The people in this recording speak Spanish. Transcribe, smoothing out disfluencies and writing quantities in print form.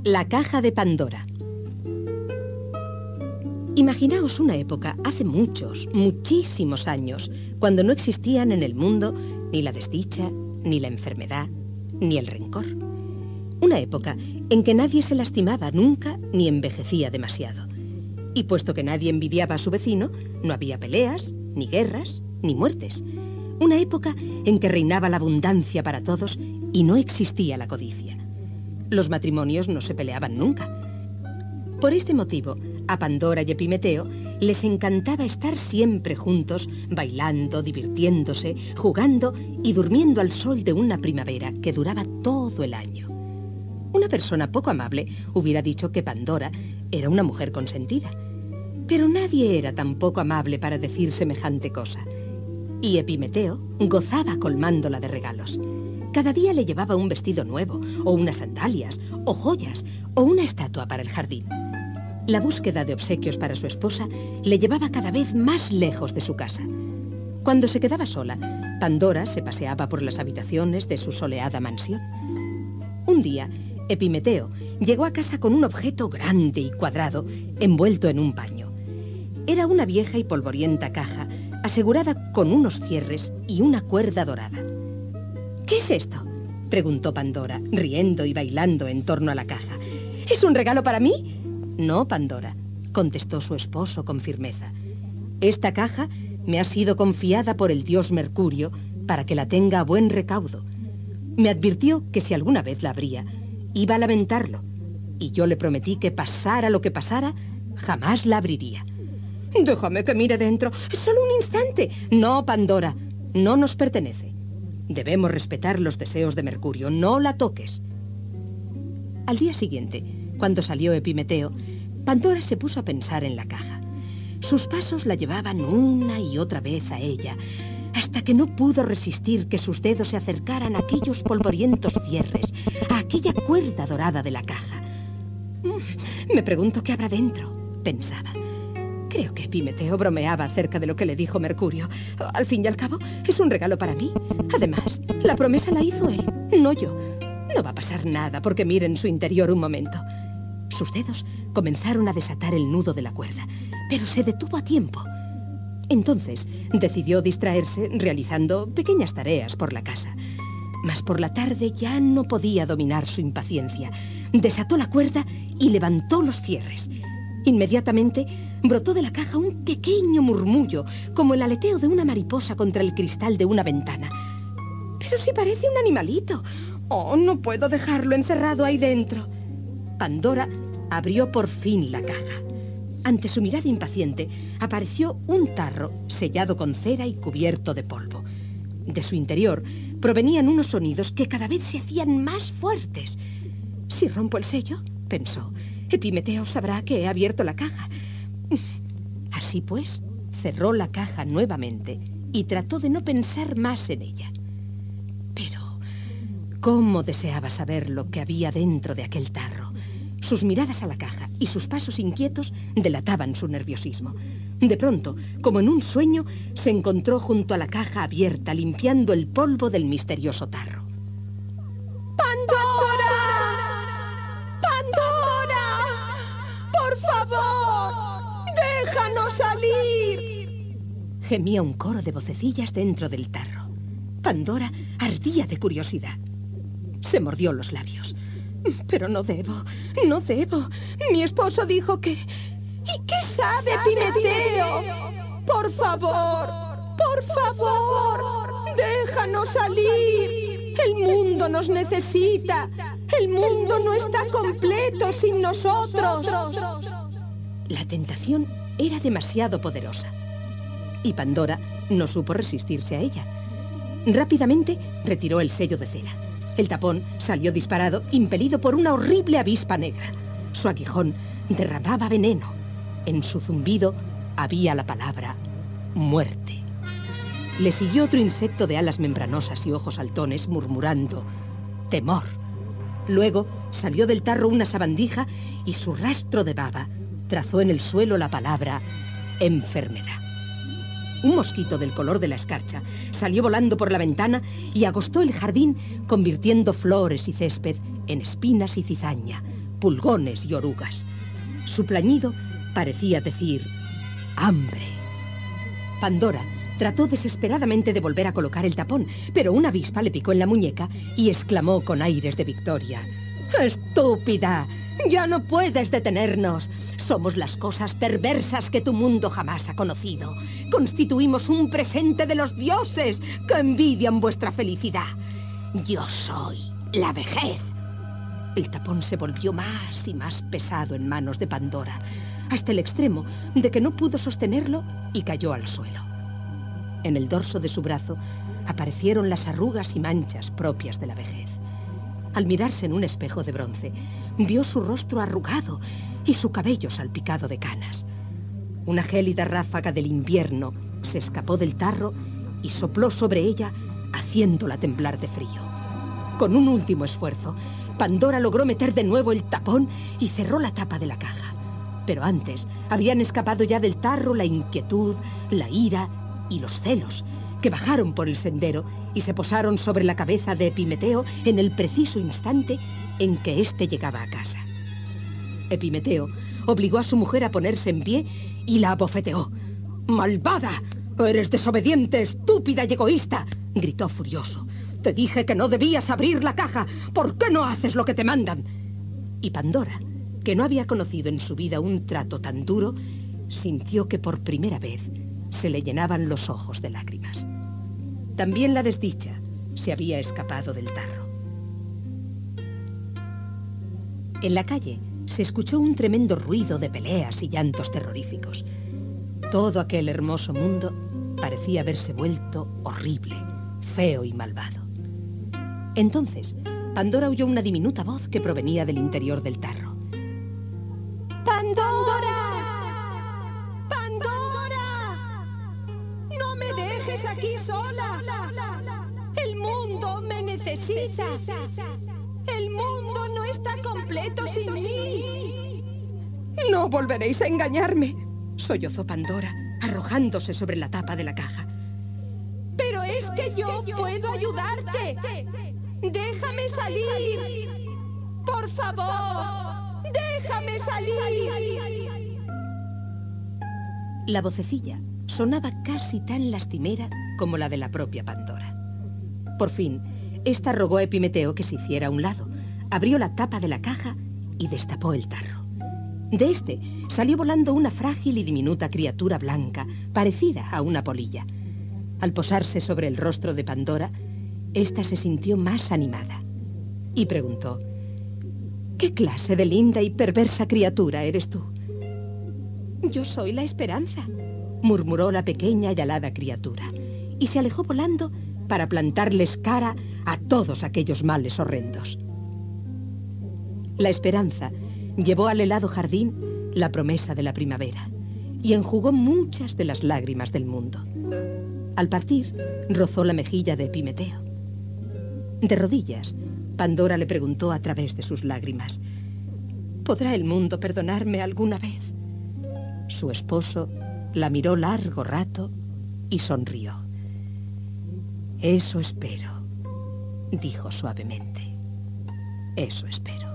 La caja de Pandora. Imaginaos una época, hace muchos, muchísimos años, cuando no existían en el mundo ni la desdicha, ni la enfermedad, ni el rencor. Una época en que nadie se lastimaba nunca ni envejecía demasiado. Y puesto que nadie envidiaba a su vecino, no había peleas, ni guerras, ni muertes. Una época en que reinaba la abundancia para todos y no existía la codicia. Los matrimonios no se peleaban nunca. Por este motivo, a Pandora y Epimeteo les encantaba estar siempre juntos, bailando, divirtiéndose, jugando y durmiendo al sol de una primavera que duraba todo el año. Una persona poco amable hubiera dicho que Pandora era una mujer consentida. Pero nadie era tan poco amable para decir semejante cosa. Y Epimeteo gozaba colmándola de regalos. Cada día le llevaba un vestido nuevo, o unas sandalias, o joyas, o una estatua para el jardín. La búsqueda de obsequios para su esposa le llevaba cada vez más lejos de su casa. Cuando se quedaba sola, Pandora se paseaba por las habitaciones de su soleada mansión. Un día, Epimeteo llegó a casa con un objeto grande y cuadrado, envuelto en un paño. Era una vieja y polvorienta caja, asegurada con unos cierres y una cuerda dorada. ¿Qué es esto?, preguntó Pandora, riendo y bailando en torno a la caja. ¿Es un regalo para mí? No, Pandora, contestó su esposo con firmeza. Esta caja me ha sido confiada por el dios Mercurio para que la tenga a buen recaudo. Me advirtió que si alguna vez la abría, iba a lamentarlo, y yo le prometí que pasara lo que pasara, jamás la abriría. Déjame que mire dentro, solo un instante. No, Pandora, no nos pertenece. Debemos respetar los deseos de Mercurio, no la toques. Al día siguiente, cuando salió Epimeteo, Pandora se puso a pensar en la caja. Sus pasos la llevaban una y otra vez a ella, hasta que no pudo resistir que sus dedos se acercaran a aquellos polvorientos cierres, a aquella cuerda dorada de la caja. Me pregunto qué habrá dentro, pensaba. Creo que Epimeteo bromeaba acerca de lo que le dijo Mercurio. Al fin y al cabo, es un regalo para mí. Además, la promesa la hizo él, no yo. No va a pasar nada porque mire en su interior un momento. Sus dedos comenzaron a desatar el nudo de la cuerda, pero se detuvo a tiempo. Entonces decidió distraerse realizando pequeñas tareas por la casa. Mas por la tarde ya no podía dominar su impaciencia. Desató la cuerda y levantó los cierres. Inmediatamente brotó de la caja un pequeño murmullo, como el aleteo de una mariposa contra el cristal de una ventana. ¡Pero si parece un animalito! ¡Oh, no puedo dejarlo encerrado ahí dentro! Pandora abrió por fin la caja. Ante su mirada impaciente, apareció un tarro sellado con cera y cubierto de polvo. De su interior provenían unos sonidos que cada vez se hacían más fuertes. Si rompo el sello, pensó, Epimeteo sabrá que he abierto la caja. Así pues, cerró la caja nuevamente y trató de no pensar más en ella. Pero, ¿cómo deseaba saber lo que había dentro de aquel tarro? Sus miradas a la caja y sus pasos inquietos delataban su nerviosismo. De pronto, como en un sueño, se encontró junto a la caja abierta, limpiando el polvo del misterioso tarro. ¡Pandora! ¡Pandora! ¡Por favor! ¡Déjanos salir! Gemía un coro de vocecillas dentro del tarro. Pandora ardía de curiosidad. Se mordió los labios. Pero no debo. Mi esposo dijo que... ¿Y qué sabe Epimeteo? Por favor, déjanos salir. El mundo nos necesita. El mundo no está completo sin nosotros. La tentación era demasiado poderosa. Y Pandora no supo resistirse a ella. Rápidamente retiró el sello de cera. El tapón salió disparado, impelido por una horrible avispa negra. Su aguijón derramaba veneno. En su zumbido había la palabra muerte. Le siguió otro insecto de alas membranosas y ojos saltones murmurando temor. Luego salió del tarro una sabandija y su rastro de baba trazó en el suelo la palabra enfermedad. Un mosquito del color de la escarcha salió volando por la ventana y agostó el jardín, convirtiendo flores y césped en espinas y cizaña, pulgones y orugas. Su plañido parecía decir hambre. Pandora trató desesperadamente de volver a colocar el tapón, pero una avispa le picó en la muñeca y exclamó con aires de victoria: ¡Estúpida! ¡Ya no puedes detenernos! Somos las cosas perversas que tu mundo jamás ha conocido. Constituimos un presente de los dioses que envidian vuestra felicidad. Yo soy la vejez. El tapón se volvió más y más pesado en manos de Pandora, hasta el extremo de que no pudo sostenerlo y cayó al suelo. En el dorso de su brazo aparecieron las arrugas y manchas propias de la vejez. Al mirarse en un espejo de bronce, vio su rostro arrugado y su cabello salpicado de canas. Una gélida ráfaga del invierno se escapó del tarro y sopló sobre ella, haciéndola temblar de frío. Con un último esfuerzo, Pandora logró meter de nuevo el tapón y cerró la tapa de la caja. Pero antes habían escapado ya del tarro la inquietud, la ira y los celos, que bajaron por el sendero y se posaron sobre la cabeza de Epimeteo en el preciso instante en que éste llegaba a casa. Epimeteo obligó a su mujer a ponerse en pie y la abofeteó. ¡Malvada! ¡Eres desobediente, estúpida y egoísta!, gritó furioso. Te dije que no debías abrir la caja. ¿Por qué no haces lo que te mandan? Y Pandora, que no había conocido en su vida un trato tan duro, sintió que por primera vez se le llenaban los ojos de lágrimas. También la desdicha se había escapado del tarro. En la calle se escuchó un tremendo ruido de peleas y llantos terroríficos. Todo aquel hermoso mundo parecía haberse vuelto horrible, feo y malvado. Entonces, Pandora oyó una diminuta voz que provenía del interior del tarro. ¡Pandora! ¡Pandora! ¡No me dejes aquí sola! ¡El mundo me necesita! ¡El mundo no está completo sin mí! ¡No volveréis a engañarme!, sollozó Pandora, arrojándose sobre la tapa de la caja. ¡Pero es que yo puedo ayudarte! ¡Déjame salir! ¡Por favor! ¡Déjame salir! La vocecilla sonaba casi tan lastimera como la de la propia Pandora. Por fin, esta rogó a Epimeteo que se hiciera a un lado, abrió la tapa de la caja y destapó el tarro. De este salió volando una frágil y diminuta criatura blanca, parecida a una polilla. Al posarse sobre el rostro de Pandora, ésta se sintió más animada y preguntó: ¿qué clase de linda y perversa criatura eres tú? Yo soy la esperanza, murmuró la pequeña y alada criatura, y se alejó volando para plantarles cara a todos aquellos males horrendos. La esperanza llevó al helado jardín la promesa de la primavera y enjugó muchas de las lágrimas del mundo. Al partir, rozó la mejilla de Epimeteo. De rodillas, Pandora le preguntó a través de sus lágrimas: ¿podrá el mundo perdonarme alguna vez? Su esposo la miró largo rato y sonrió. Eso espero, dijo suavemente. Eso espero.